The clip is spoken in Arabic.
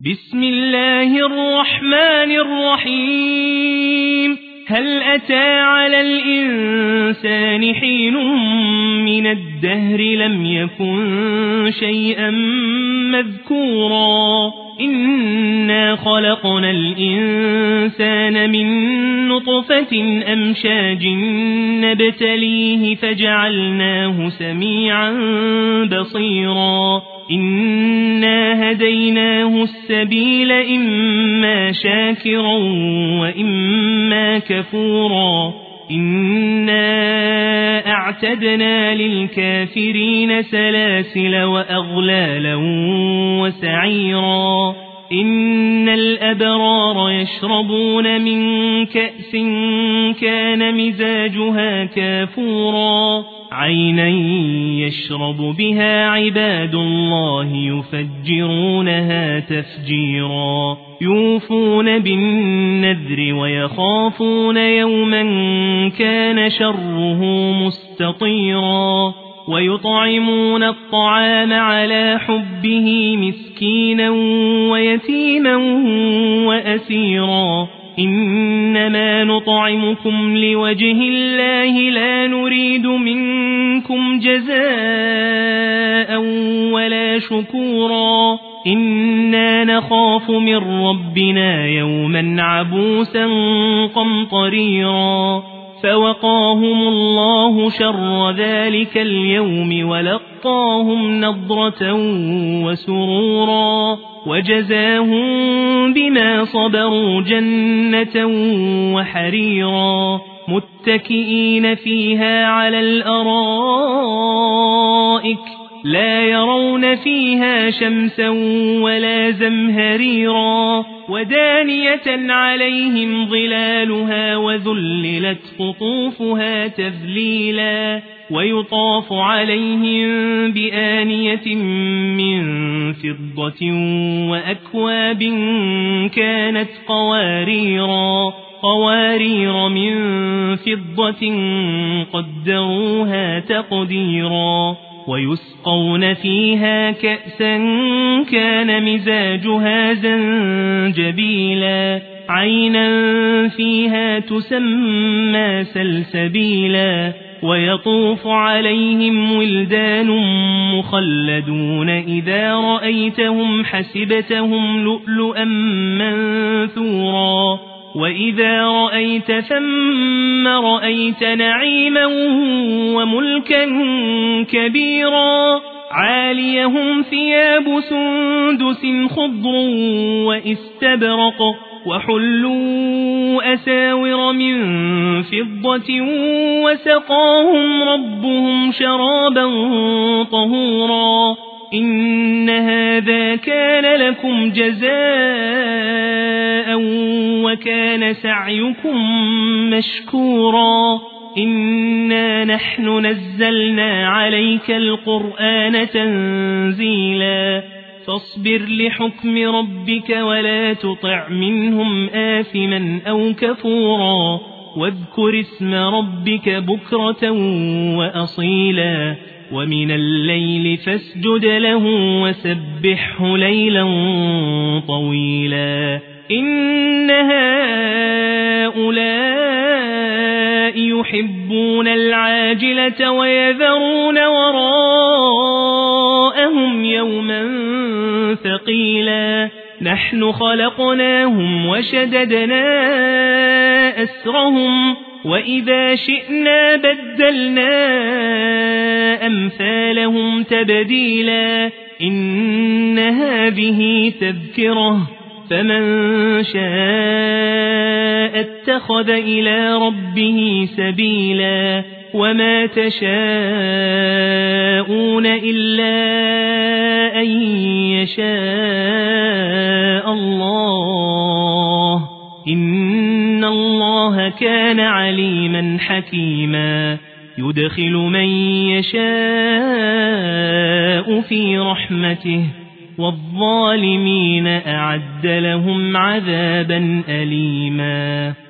بسم الله الرحمن الرحيم هل أتى على الإنسان حين من الدهر لم يكن شيئا مذكورا إنا خلقنا الإنسان من نطفة أمشاج نبتليه فجعلناه سميعا بصيرا إنا هديناه السبيل إما شاكرا وإما كفورا إنا أعتدنا للكافرين سلاسل وأغلالا وسعيرا إن الأبرار يشربون من كأس كان مزاجها كافورا عينا يشرب بها عباد الله يفجرونها تفجيرا يوفون بالنذر ويخافون يوما كان شره مستطيرا ويطعمون الطعام على حبه مسكينا ويتيما وأسيرا إنما نطعمكم لوجه الله لا نريد منكم جزاء ولا شكورا إنا نخاف من ربنا يوما عبوسا قمطريرا فوقاهم الله شر ذلك اليوم ولقاهم نضرة وسرورا وجزاهم بما صبروا جنة وحريرا متكئين فيها على الأرائك لا يرون فيها شمسا ولا زمهريرا ودانية عليهم ظلالها وذللت قطوفها تذليلا ويطاف عليهم بآنية من فضة وأكواب كانت قوارير من فضة قدروها تقديرا ويسقون فيها كأسا كان مزاجها زنجبيلا عينا فيها تسمى سلسبيلا ويطوف عليهم ولدان مخلدون إذا رأيتهم حسبتهم لؤلؤا منثورا وإذا رأيت ثم رأيت نعيما وملكا كبيرا عاليهم ثياب سندس خضر وإستبرق وحلوا أساور من فضة وسقاهم ربهم شرابا طهورا إن هذا كان لكم جزاء وكان سعيكم مشكورا إنا نحن نزلنا عليك القرآن تنزيلا فاصبر لحكم ربك ولا تطع منهم آثما أو كفورا واذكر اسم ربك بكرة وأصيلا ومن الليل فاسجد له وسبحه ليلا طويلا إن هؤلاء يحبون العاجلة ويذرون وراءهم يوما ثقيلا نحن خلقناهم وشددنا أسرهم وإذا شئنا بدلنا أمثالهم تبديلا إن هذه تذكرة فمن شاء اتخذ إلى ربه سبيلا وما تشاءون إلا أن يشاء الله إن الله كان عليما حكيما يدخل من يشاء في رحمته والظالمين أعد لهم عذابا أليما